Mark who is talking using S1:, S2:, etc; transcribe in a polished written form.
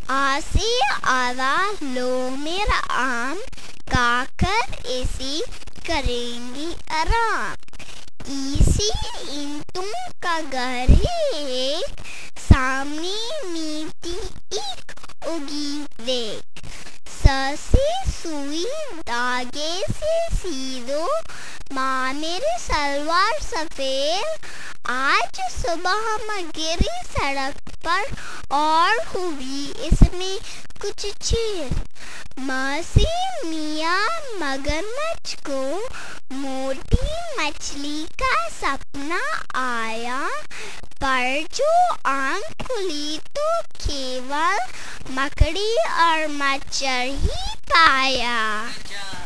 S1: आसे आधा लो मेरा आम, खाकर ऐसी करेंगी आराम। इसी ईंटों का घर है, सामने मीठी एक उगी देख। से सुई धागे से सीधो, माँ मेरी सलवार सफेद। आज सुबह मैं गिरी सड़क पर और हुई इसमें कुछ चीर। माँ से मियाँ मगरमच्छ को मोटी मछली का सपना आया, पर जो आँख खुली तो केवल मकड़ी और मच्छर ही पाया।